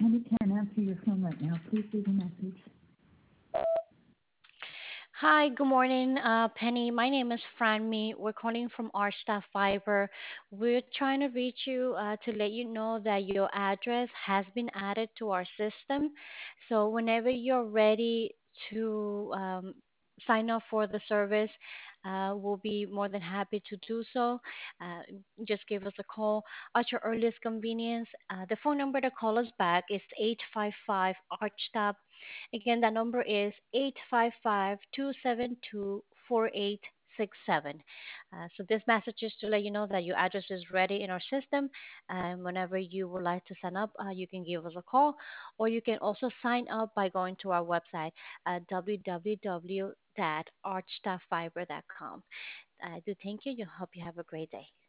Penny can't answer your phone right now. Please leave a message. Hi, good morning, Penny. My name is Franmi. We're calling from our staff Fiber. We're trying to reach you to let you know that your address has been added to our system. So whenever you're ready to sign up for the service, we'll be more than happy to do so. Uh, just give us a call at your earliest convenience. The phone number to call us back is 855 ARCHTAP. Again, that number is 855-272-4867. So this message is to let you know that your address is ready in our system. And whenever you would like to sign up, you can give us a call, or you can also sign up by going to our website at www.archstafffiber.com. I do thank you. You hope you have a great day.